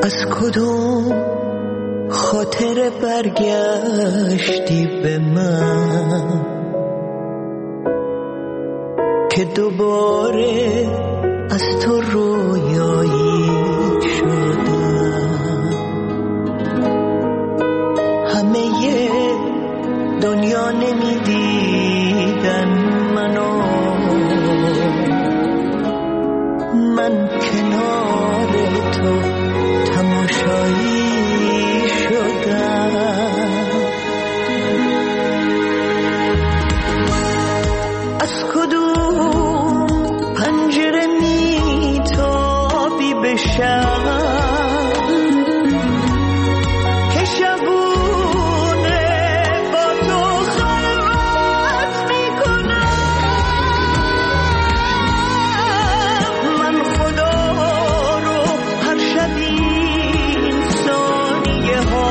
از کدوم خاطر برگشتی به من که دوباره از تو رویایی شدم. همه دنیا نمیدیدن منو، من کنار تو تماشایی شدم. از کدوم پنجره میتابی به شب که شبونه با تو خلوت میکنم. من خدا رو هر شب این ثانیه ها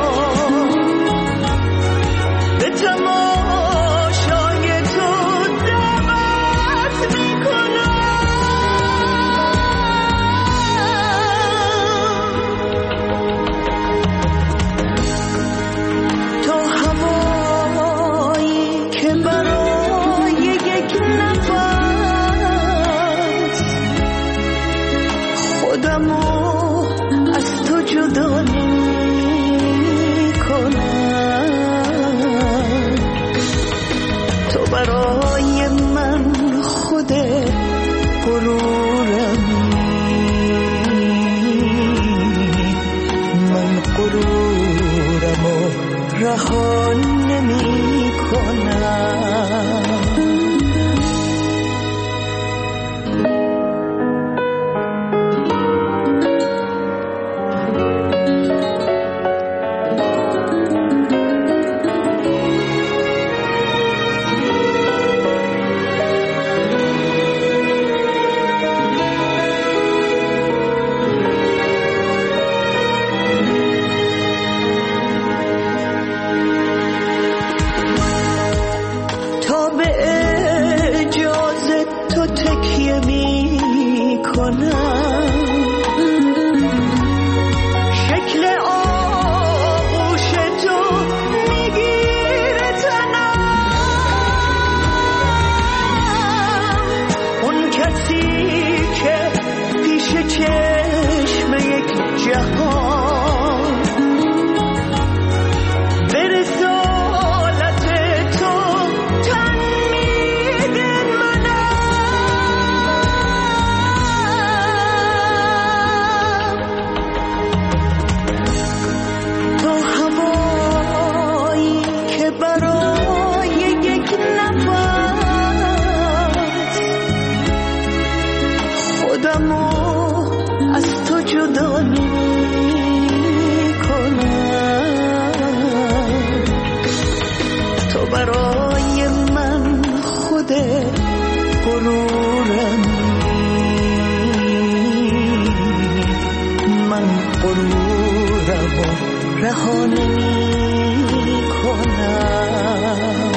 به تماشای تو دعوت میکنم. تو هوایی که برای یک نفس خودمو از تو جدا نمی‌کنم. تو برای من خود غرورمی، من غرورمو رها نمی‌کنم. تا به اجازه تو تکیه می‌کنم، شکل آغوش تو میگیره تنم. اون کسی که پیش چشم یک جهان به رسالت تو تن میده منم. تو هوایی که برای یک نفس خودمو از تو جدا نمی‌کنم. تو برای من خود غرورمی، من غرورمو رها نمی‌کنم.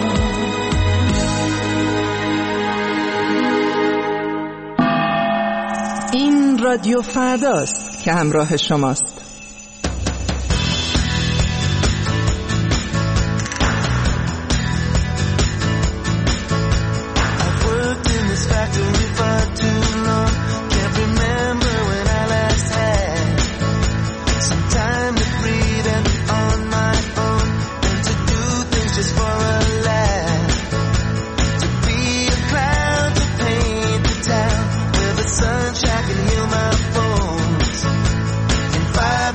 این رادیو فرداست که همراه شماست. I've worked in this factory for too long. Can't remember when I last had some time to breathe and be on my own, and to do things just for a laugh. To be a clown, to paint the town where the sunshine can heal my bones. And fire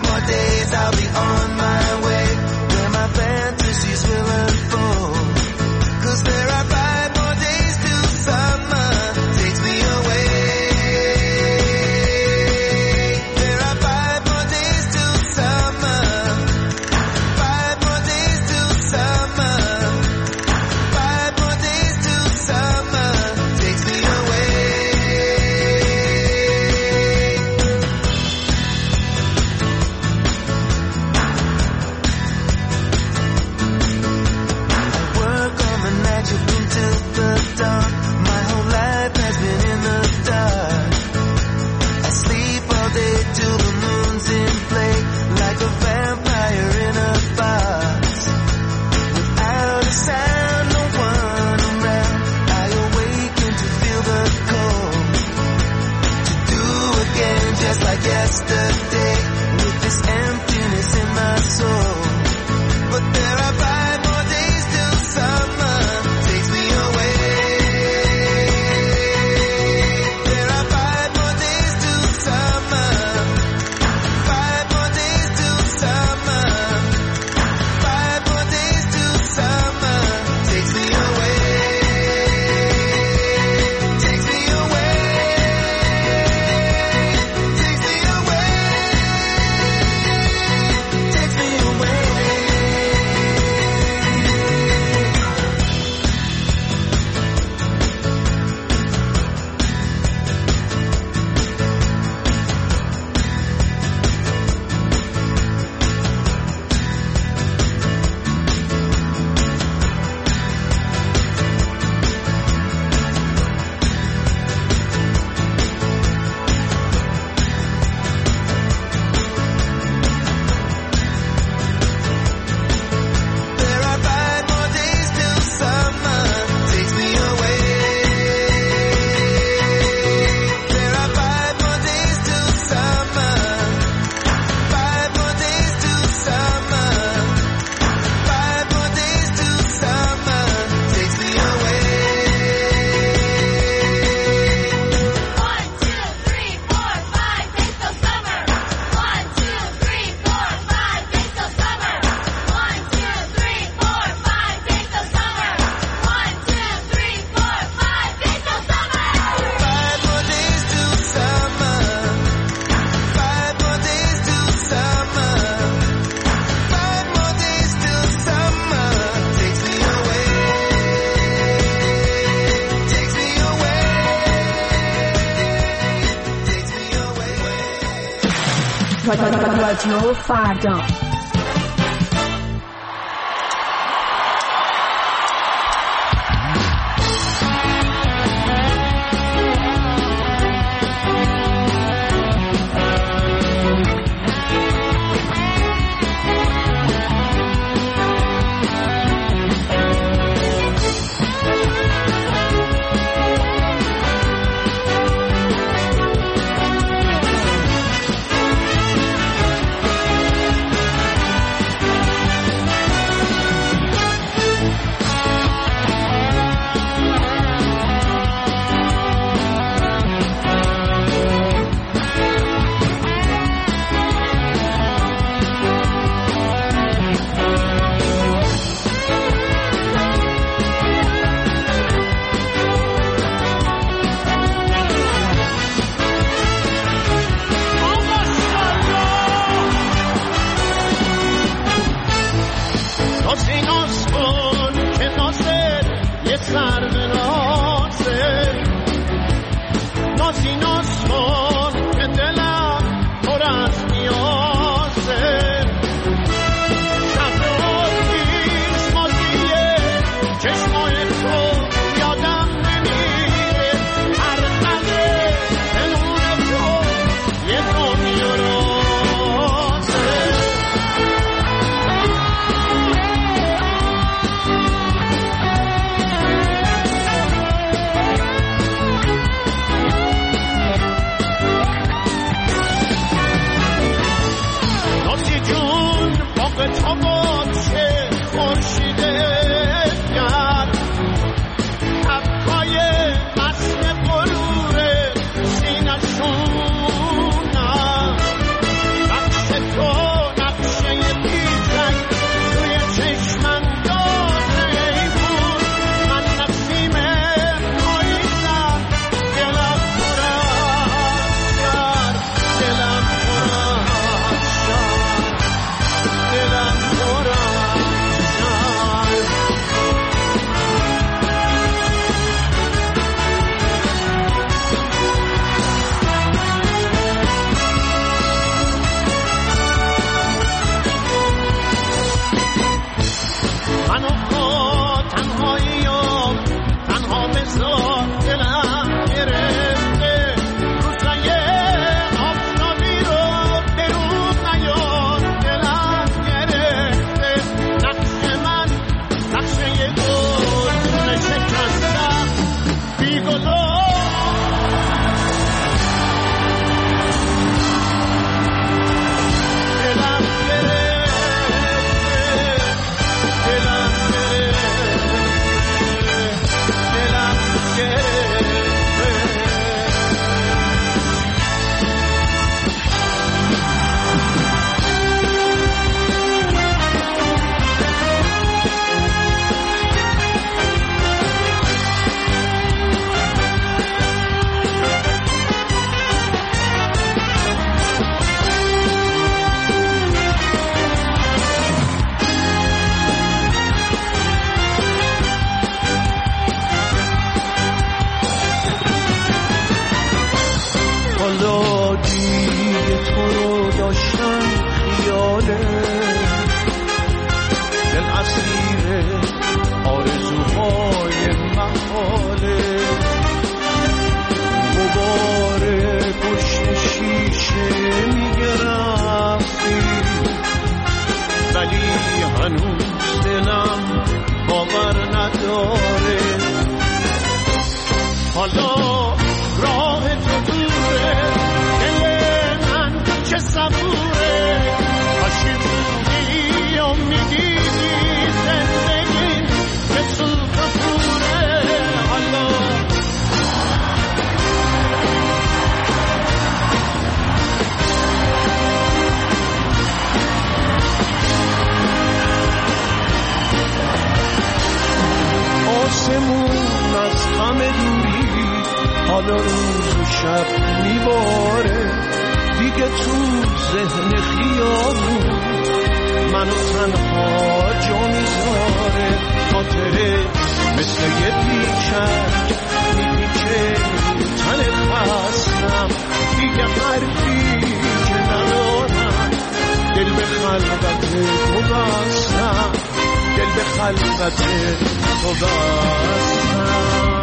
yesterday with this emptiness in my soul. But there are 5 more days till summer takes me away. There are 5 more days till summer. 5 more days till summer. 5 more days till summer takes me away. Takes me away. Takes me away. Takes me away. There are 5 more days till summer takes me away. There are 5 more days till summer. 5 more days till summer. 5 more days till summer takes me away. 1, 2, 3, 4, 5 days till summer. 1, 2, 3, 4, 5 days till summer. 1, 2, 3, 4, 5 days till summer. 1, 2, 3, 4, 5 days till summer. 5 more days till summer. 5 more days till summer. 5 more days till summer takes me away. Takes me away. Takes me away. رادیو فردا. ناسیناس کن که ناصر یه سر به ناصر ناسیناس کن که دلم پر از نیازه شب آتیش مازیه چشمای تو یادم نمیره هر قدر بدون تو یه دنیا رازه داشتن خیاله، دل اسیر آرزوهای محاله، غبار پشت شیشه میگرفتی ولی هنوز دلم باور نداره. حالا راه تو دوره، دل من چه صبوره، کاشی بودی و میدیدی زندگی به تو کفوره. حالا آسمون از غم دوری حالا روز و شب میباره، دیگه تو ذهن خیابون منو تنها جا میذاره. خاطره مثل یه پیچک میپیچه تن خستم، دیگه حرفی که ندارم، دل به خلقت تو بستم، دل به خلقت تو بستم.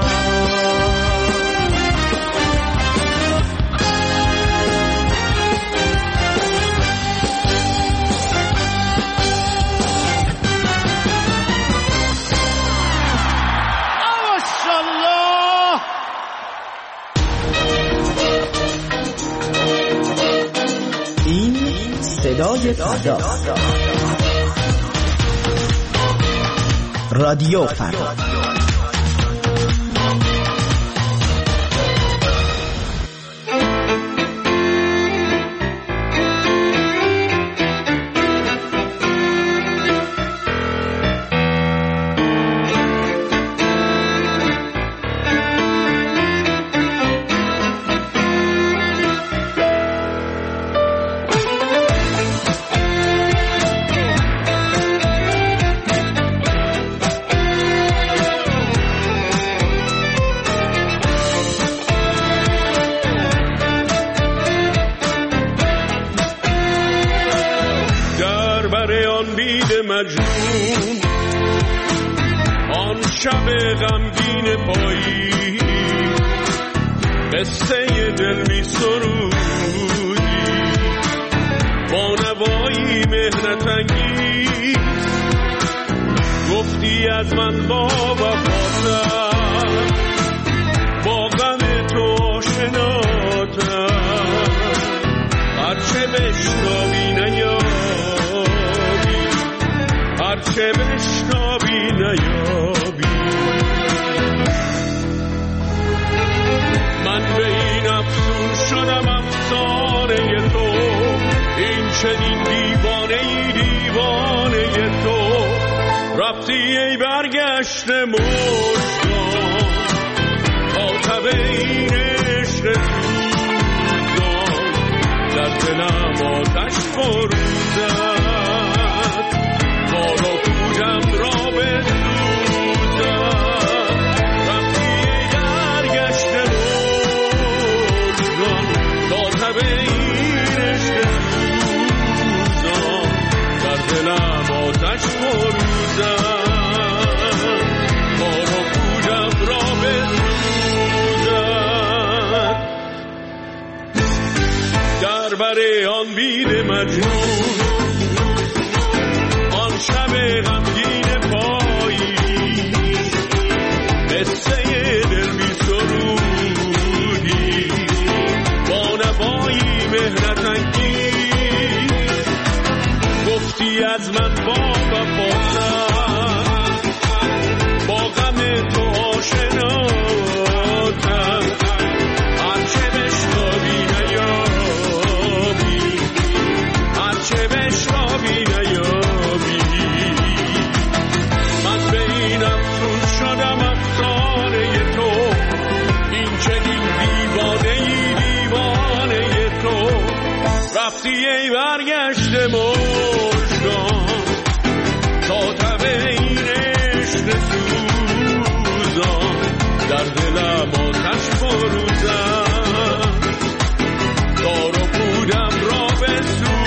صدای فردا، رادیو فردا. آن شب غمگین پایی قصه دل می سرودی، با نوایی مهنت انگیز گفتی از من با وفاتم، با غم تو آشناتم، هرچه بشنوی نیابی، هرچه بشنوی نیابی. من به این افسون شدم افسانه تو، این چنین دیوانه ای دیوانه تو، رفتی ای برگشته مشتان، خاطب این عشق سوزان، در دلم آتش فروزد، کار و پوجم را بسوزد، رفتی ای برگشته مشتان، خاطب این عشق سوزان، در دلم آتش فروزد، کار و پوجم را بسوزد. در بر آن بید مجنون، آن شب غمگین پایی، قصه دل می سرودی، با نوایی مهنت انگیز گفتی از من با وفاتم، با غم تو آشناتم، هرچه بشنوی نیابی، هرچه بشنوی نیابی. من به این افسون شدم افسانه تو، این چنین دیوانه ای دیوانه تو، رفتی ای برگشته مشتان، خاطب این عشق سوزان، در دلم آتش فروزد، دار و پودم را بسوزد.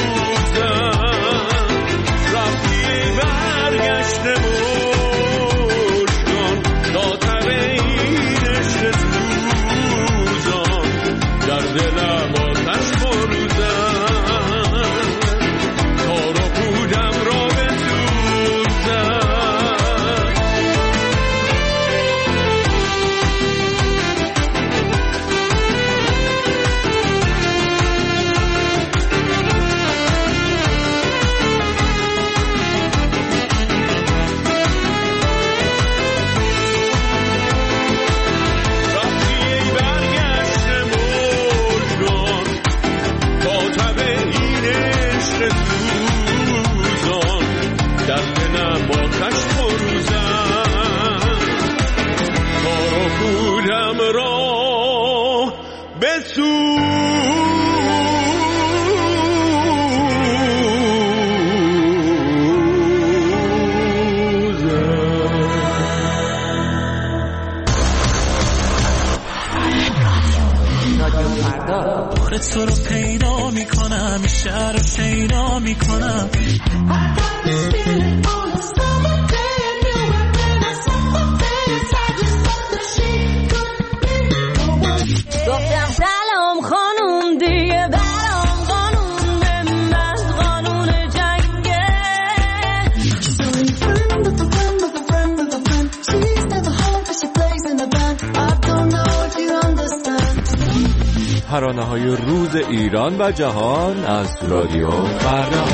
تو رو پیدا میکنم، شهر رو شیدا میکنم. گفتم سلام خانوم دیگه برام قانون من قانون جنگه. ترانه‌های روز ایران و جهان از رادیو فردا.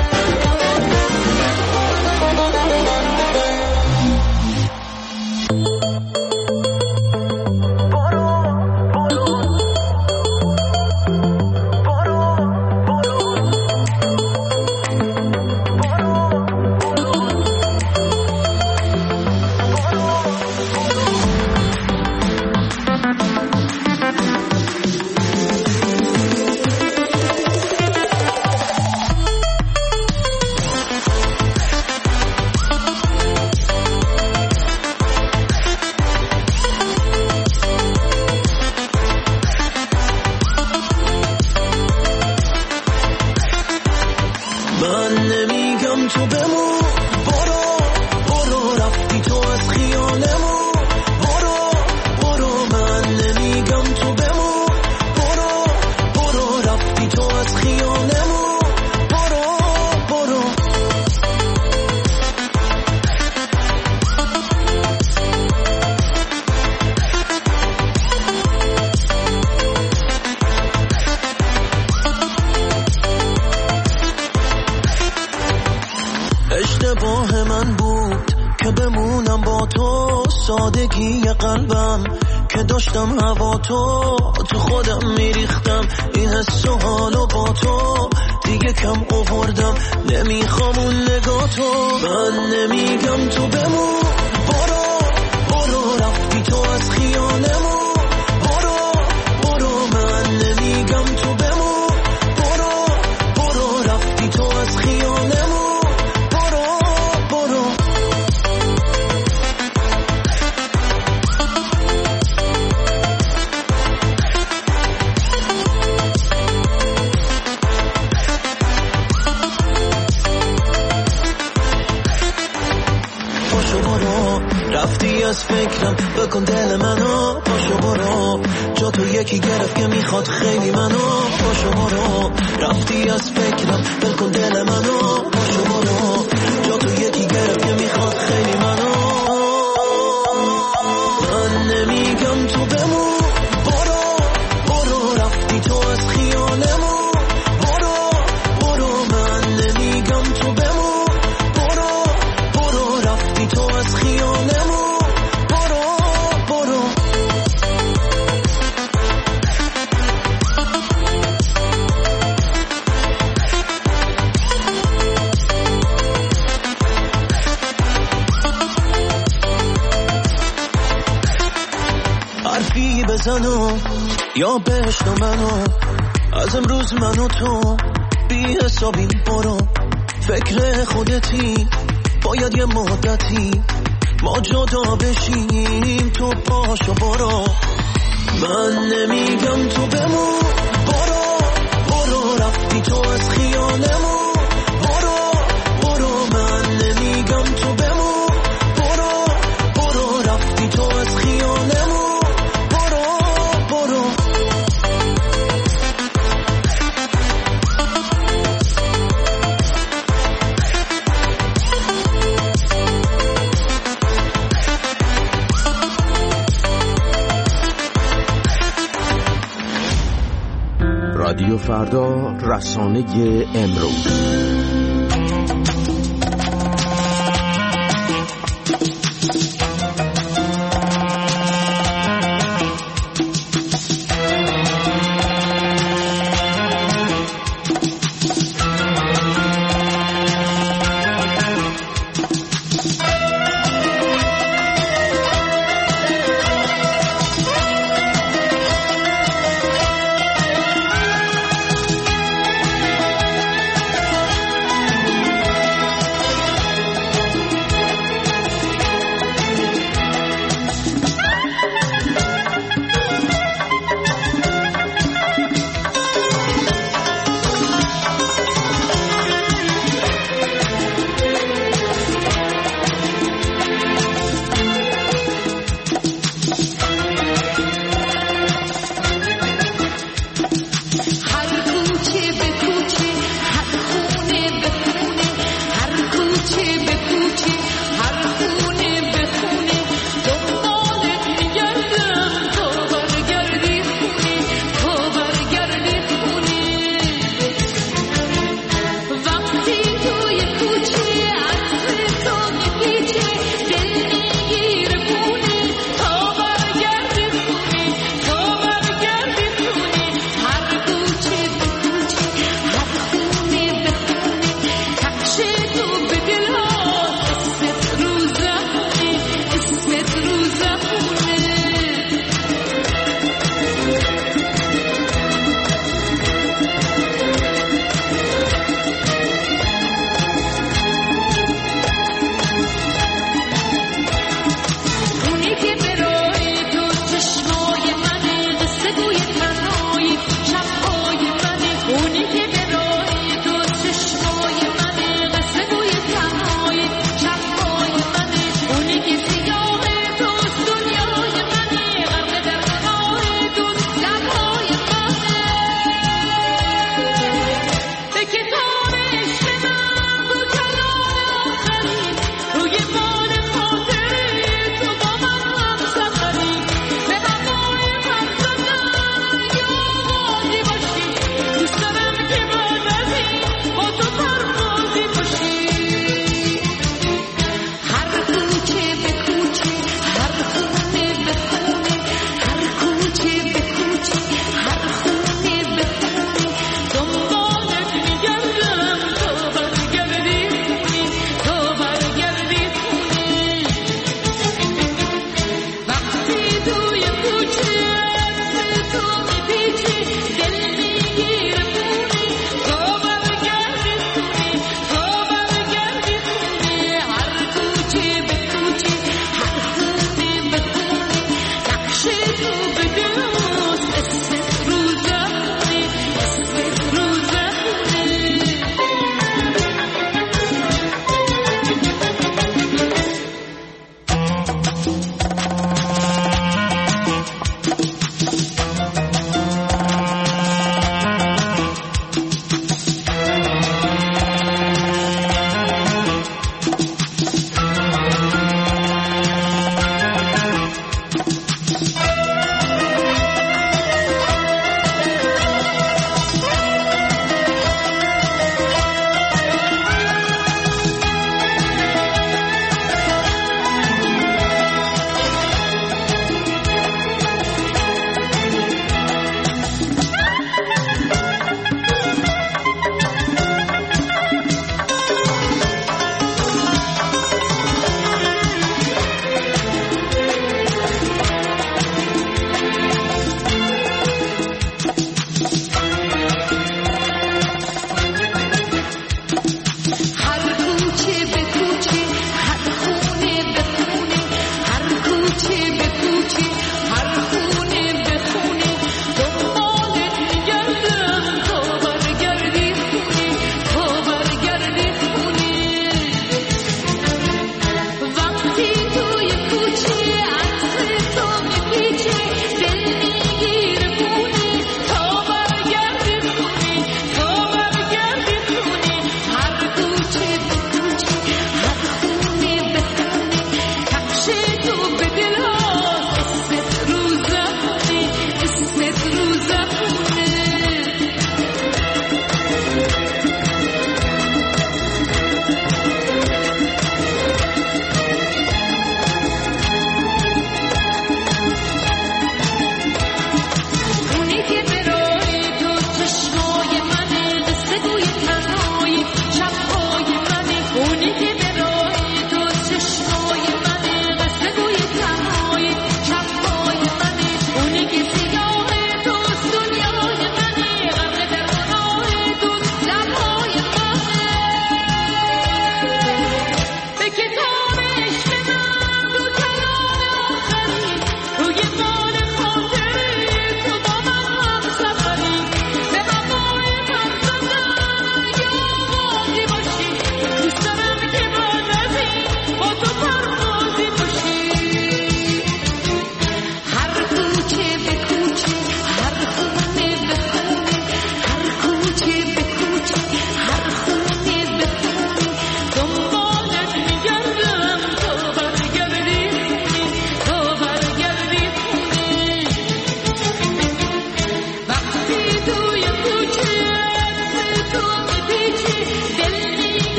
اشتباه من بود که بمونم با تو، سادگی قلبم که داشتم هوا تو خودم میریختم این حس و حالو با تو دیگه کم آوردم، نمیخوام اون نگاه تو. من نمیگم تو بمون، برو رفتی تو از خیالمون، برو من نمیگم تو بمون، برو رفتی تو از خیالمون. رفتی از فکرم بکن دل منو، پاشو برو جا تو یکی گرفت که میخواد خیلی منو، پاشو برو رفتی از فکرم بکن دل منو، پاشو برو جا تو یکی گرفت که میخواد خیلی منو. من نمیگم تو بمون، برو رفتی تو از خیالمون، برو من نمیگم تو بمون، برو رفتی تو از خیالمون. حرفی بزنو یا بشنو منو، از امروز منو تو بی حسابیم، برو فکر خودتی، باید یه مدتی ما جدا بشیم، تو پاشو برو. من نمیگم تو بمون، برو رفتی تو از خیالمون، برو من نمیگم تو بمون، برو رفتی تو از خیالمون. رادیو فردا، رسانه امروز.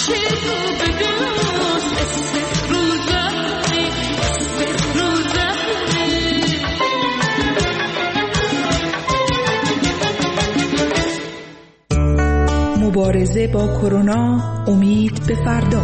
مبارزه با کرونا، امید به فردا.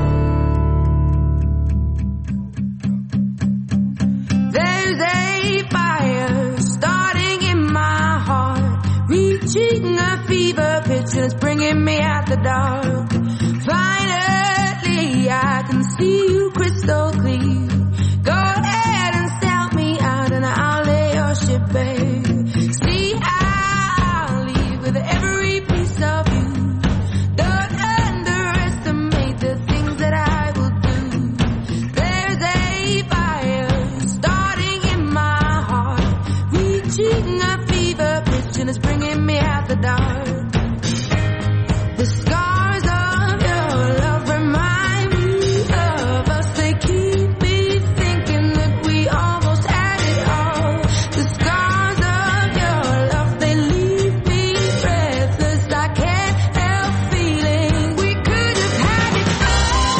There's a fire starting in my heart, reaching a fever pitch and it's bringing me out the dark. Finally I can see you crystal clear. Go ahead and sell me out and I'll lay your ship bare. See, I'll leave with every piece of you. Don't underestimate the things that I will do. There's a fire starting in my heart, reaching a fever pitch and it's bringing me out the dark. The scars of your love remind me of us. They keep me thinking that we almost had it all. The scars of your love, they leave me breathless. I can't help feeling we could have had it all.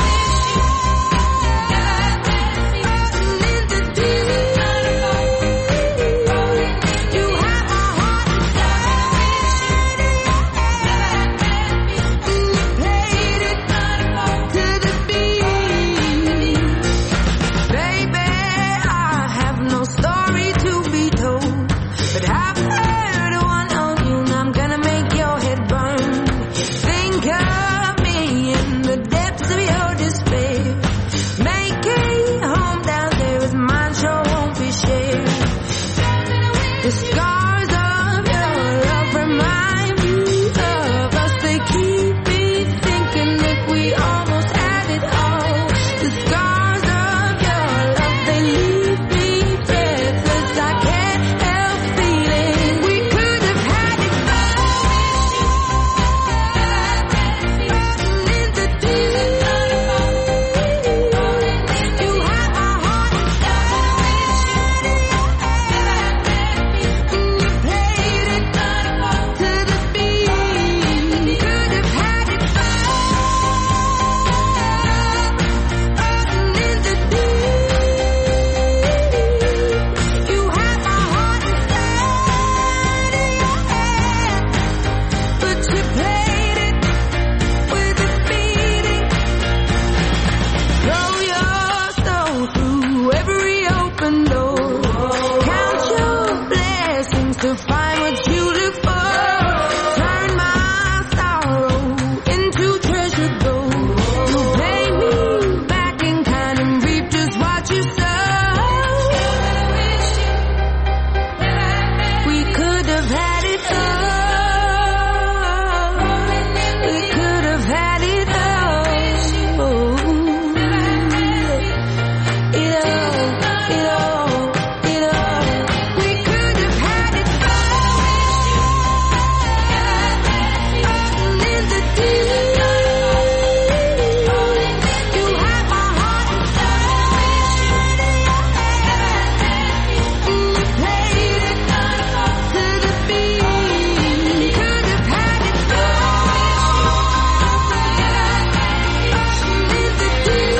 Into deep. You have my heart inside. You played it to the beat. Baby, I have no story to be told, but I've heard one on you and I'm gonna make your head burn. Think of me in the depths of your despair. Make a home down there with mine, sure won't be shared. The scars of your love remind me of us. They keep me thinking that we almost had it all. The scars of your love, they leave me breathless. I can't help feeling we could have had it all. Into deep. You have my heart inside. You played it to the beat. Could have had it all. Into deep. You have my heart inside. But you played it with a beating. Throw your soul through every open door. Count your blessings to find what you look for. Turn my sorrow into treasured gold. You pay me back in kind and reap just what you sow. We could have had it all. We could have had it all. It all. We could have had it all. Into deep. You have my heart inside. You played it to the beat. Could have had it all. Into deep.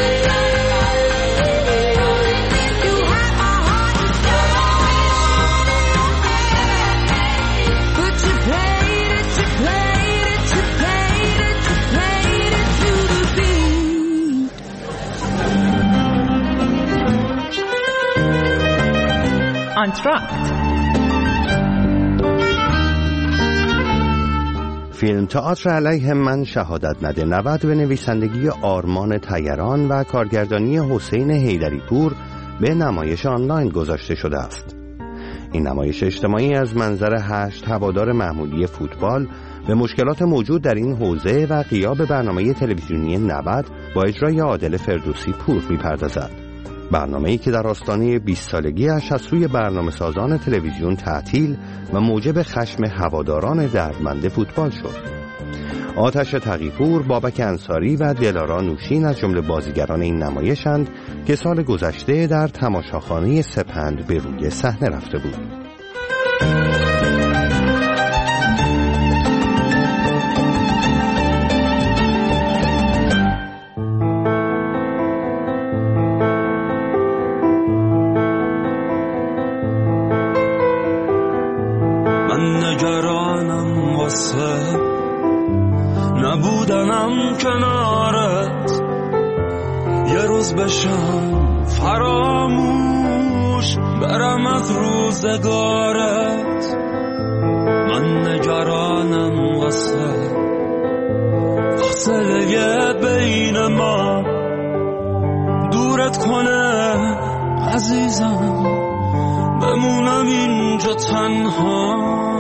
You have my heart inside. But you played it to the beat. آنتراکت. فیلم تئاتر علیه من شهادت نده 90 به نویسندگی آرمان طیران و کارگردانی حسین حیدری پور به نمایش آنلاین گذاشته شده است. این نمایش اجتماعی از منظر 8 هوادار معمولی فوتبال به مشکلات موجود در این حوزه و غیاب برنامه تلویزیونی 90 با اجرای عادل فردوسی پور می‌پردازد. برنامه‌ای که در آستانه 20 سالگی‌اش از سوی برنامه‌سازان تلویزیون تعطیل و موجب خشم هواداران دردمند فوتبال شد. آتش تقی‌پور، بابک انصاری و دلارا نوشین از جمله بازیگران این نمایشند که سال گذشته در تماشاخانه سپند به روی صحنه رفته بود. روز بشم فراموش برم از روزگارت، من نگرانم واسه فاصله بین ما، دورت کنه عزیزم بمونم اینجا تنها.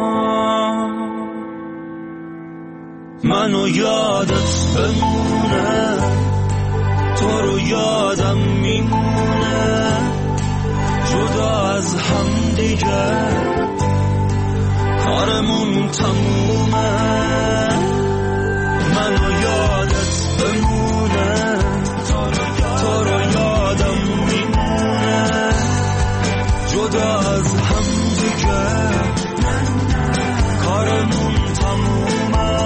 منو یادت بمونه، تو رو یادم میمونه، جدا از هم دیگه کارمون تمومه. منو یادت بمونه، تو رو یادم میمونه، جدا از هم دیگه کارمون تمومه.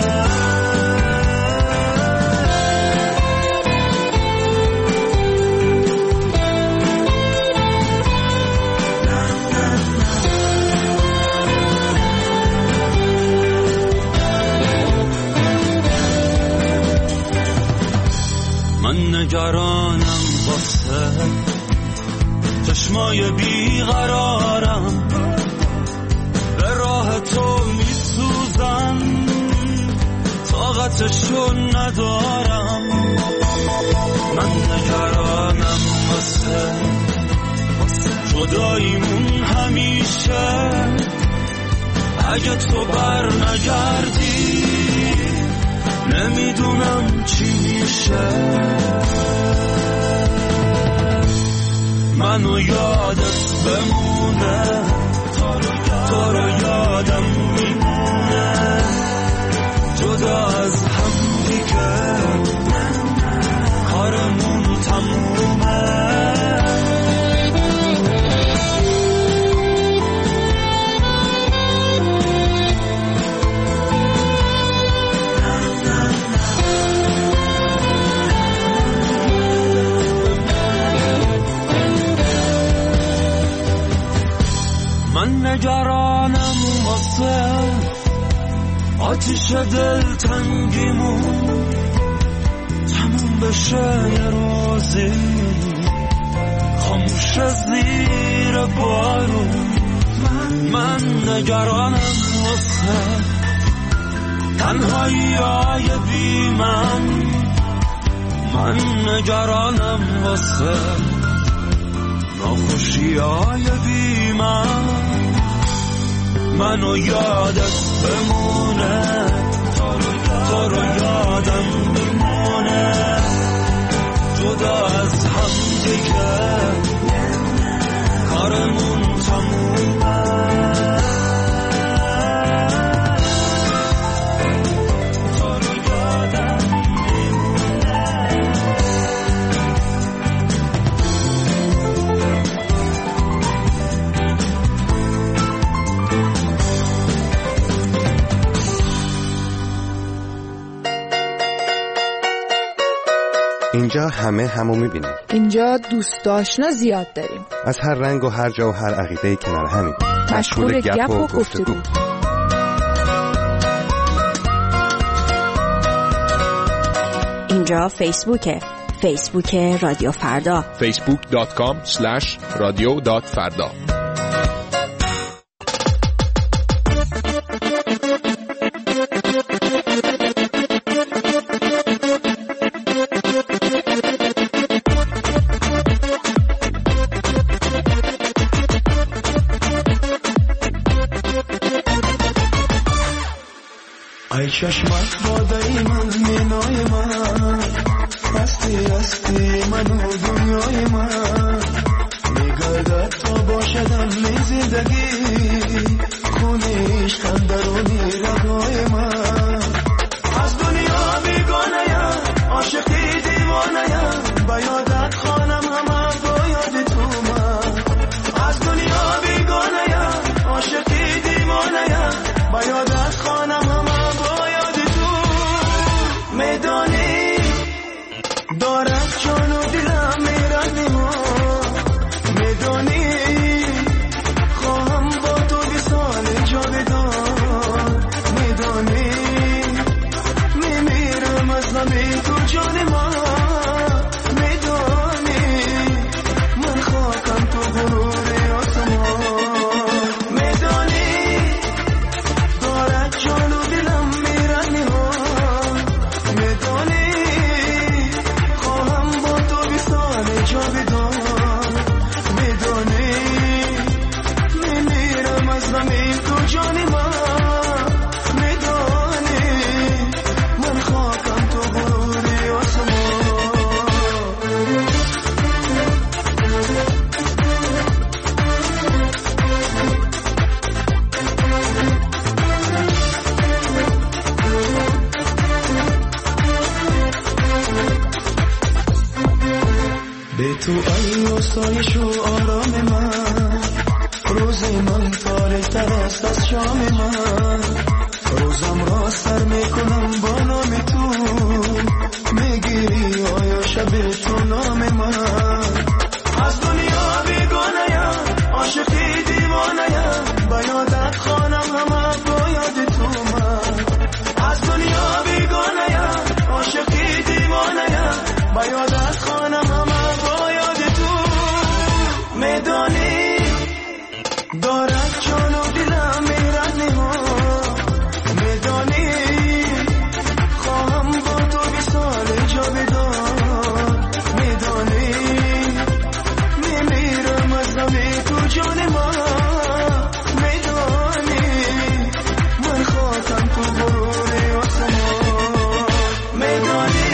من نگرانم واسه چشمای بیقرارم، به راه تو میسوزم طاقتشو ندارم. من نگرانم واسه جداییمون همیشه، اگه تو بر نگردی نمیدونم چی میشه. منو یادت بمونه، تو رو یادم میمونه، جدا از هم دیگه کارمون تمومه. من نگرانم واسه آتیش دلتنگیمون تموم بشه یه روزی، خاموش زیر بارون. من نگرانم واسه تنهایی های بی من نگرانم واسه ناخوشی های بی منو یادت بمونه، تو رو یادم میمونه، جدا از هم دیگه کارمون تمومه. اینجا همه همو میبینیم. اینجا دوست آشنا زیاد داریم، از هر رنگ و هر جا و هر عقیده کنار همین، مشغول گپ و گفتگو. اینجا فیسبوک رادیو فردا، facebook.com/radio.farda. ای چشمت بادای من مینای من، هستی منو دنیای من، میگردد تا باشدم می زندگی، خونیش کندرونی رگای من. از دنیا بیگانه‌ام، عاشقی دیوانه‌ام، با یادت خانم همه با یاد تو من. از دنیا بیگانه‌ام، عاشقی دیوانه‌ام، با یادت خانم همه میدانی دارد جان و دلم میرنی ما، میدانی خواهم با تو بی سال جاودان، میدانی میمیرم از غم تو جان ما، میدانی به تو ای آسایش و آرام من، روز من تاریک‌تر است از شام من، روزم را سر میکنم با نام تو، میگیری آیا شب تو نام من. از دنیا بیگانه‌ام، عاشقی دیوانه‌ام، با یادت خوانم همه با یاد تو من. از دنیا بیگانه‌ام، عاشقی دیوانه‌ام، با یادت خوانم همه با یاد تو. میدانی دارد جان و دلم میرنه ها، میدانی خواهم با تو بی سال جاودان، میدانی میمیرم از غم تو جان من، میدانی من خواستم تو غرور آسمان، میدانی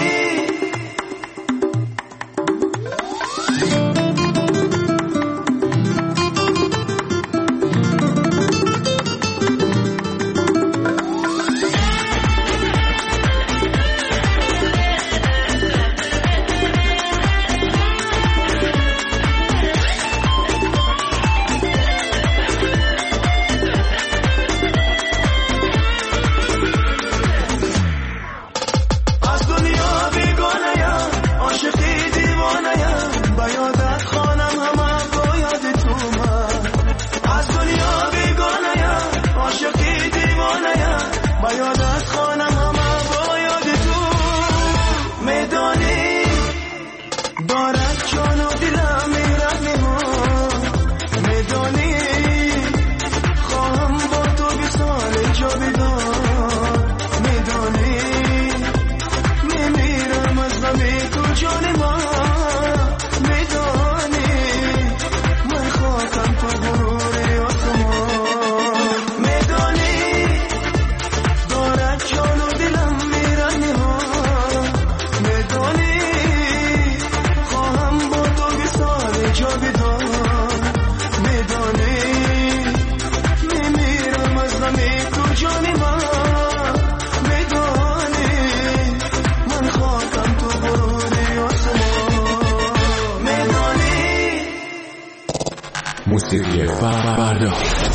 موسیقی فردا.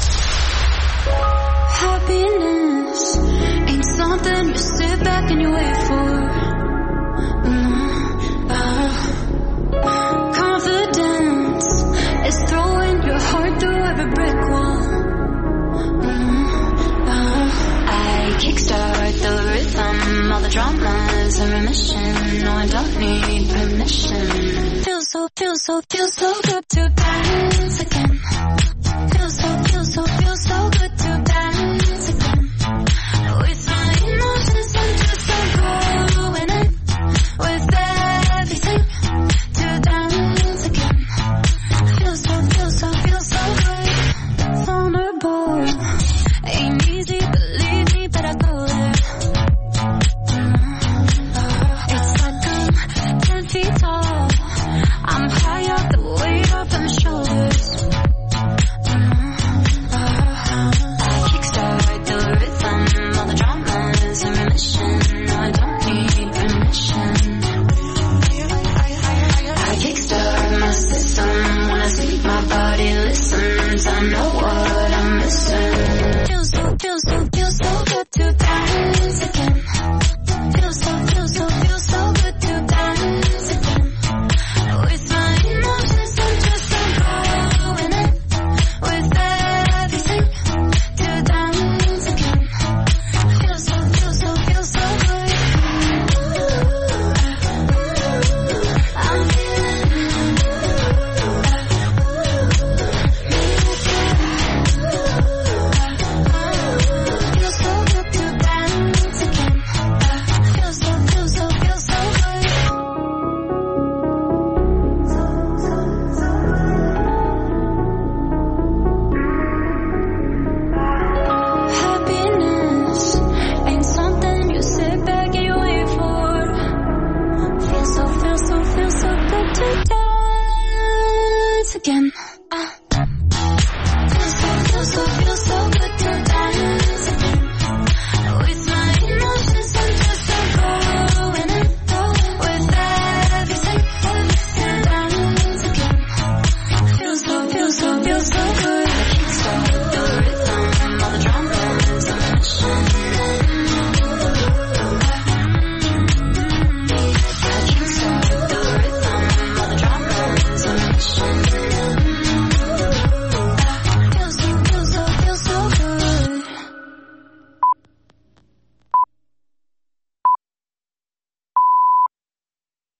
Happiness ain't something you sit back and you wait for. Confidence is throwing your heart through every brick wall. I kickstart the rhythm, all the drama's a remission. No, I don't need permission. Feels so good to dance again.